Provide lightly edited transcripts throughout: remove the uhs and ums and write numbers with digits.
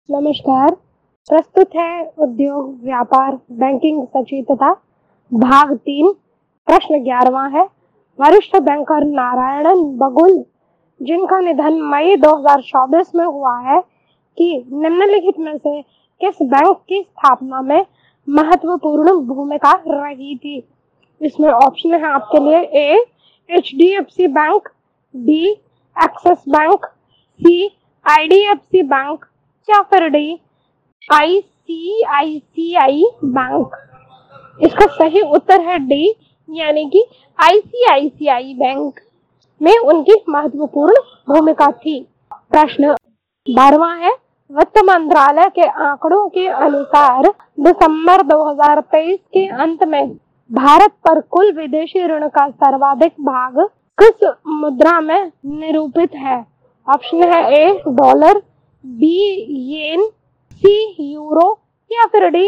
नमस्कार। प्रस्तुत है उद्योग, व्यापार, बैंकिंग सचेतता भाग 3। प्रश्न 11वां है। वरिष्ठ बैंकर नारायणन बगुल, जिनका निधन मई 2024 में हुआ है, कि निम्नलिखित में से किस बैंक की स्थापना में महत्वपूर्ण भूमिका रही थी? इसमें ऑप्शन है आपके लिए: A HDFC bank, B Axis bank, C IDFC bank या फिर डी ICICI बैंक। इसका सही उत्तर है डी, यानी कि ICICI बैंक में उनकी महत्वपूर्ण भूमिका थी। प्रश्न 12वां है। वित्त मंत्रालय के आंकड़ों के अनुसार दिसंबर 2023 के अंत में भारत पर कुल विदेशी ऋण का सर्वाधिक भाग किस मुद्रा में निरूपित है? ऑप्शन है: A dollar, B yen, C euro या फिर डी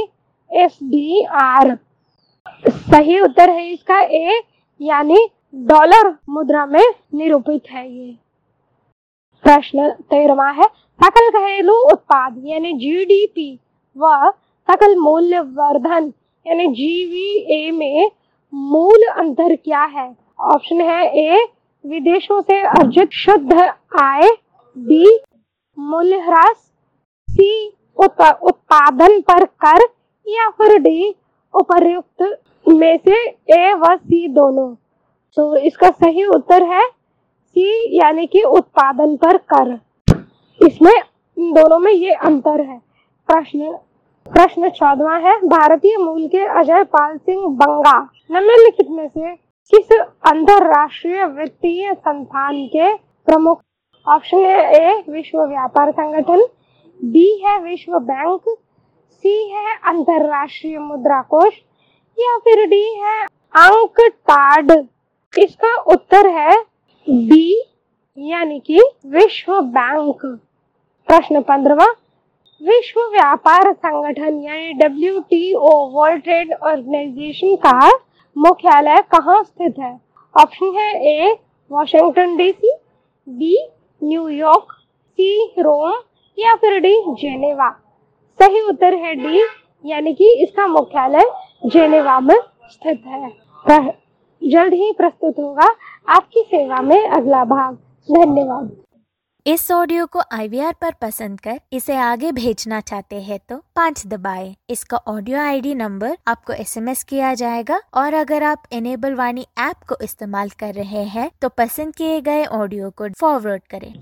SDR। सही उत्तर है इसका ए, यानी डॉलर मुद्रा में निरूपित है ये। प्रश्न 13वां है। सकल घरेलू उत्पाद यानी GDP व सकल मूल्य वर्धन यानी GVA में मूल अंतर क्या है? ऑप्शन है: ए विदेशों से अर्जित शुद्ध आय, बी मूल्यह्रास, सी उत्पादन पर कर या फिर डी उपर्युक्त में से ए व सी दोनों। तो इसका सही उत्तर है सी, यानी कि उत्पादन पर कर। इसमें इन दोनों में ये अंतर है। प्रश्न 14वां है। भारतीय मूल के अजय पाल सिंह बंगा निम्नलिखित में से किस अंतरराष्ट्रीय वित्तीय संस्थान के प्रमुख? ऑप्शन है: ए विश्व व्यापार संगठन, बी है विश्व बैंक, सी है अंतरराष्ट्रीय मुद्रा कोष या फिर डी है अंकटाड। इसका उत्तर है बी, यानी कि विश्व बैंक। प्रश्न 15वां। विश्व व्यापार संगठन यानी WTO वर्ल्ड ट्रेड ऑर्गेनाइजेशन का मुख्यालय कहाँ स्थित है? ऑप्शन है: A Washington DC, B New York, C Rome या फिर डी जेनेवा। सही उत्तर है डी, यानी कि इसका मुख्यालय जेनेवा में स्थित है। जल्द ही प्रस्तुत होगा आपकी सेवा में अगला भाग। धन्यवाद। इस ऑडियो को IVR पर पसंद कर इसे आगे भेजना चाहते हैं तो 5 दबाएं। इसका ऑडियो ID नंबर आपको SMS किया जाएगा और अगर आप इनेबल वाणी ऐप को इस्तेमाल कर रहे हैं तो पसंद किए गए ऑडियो को फॉरवर्ड करें।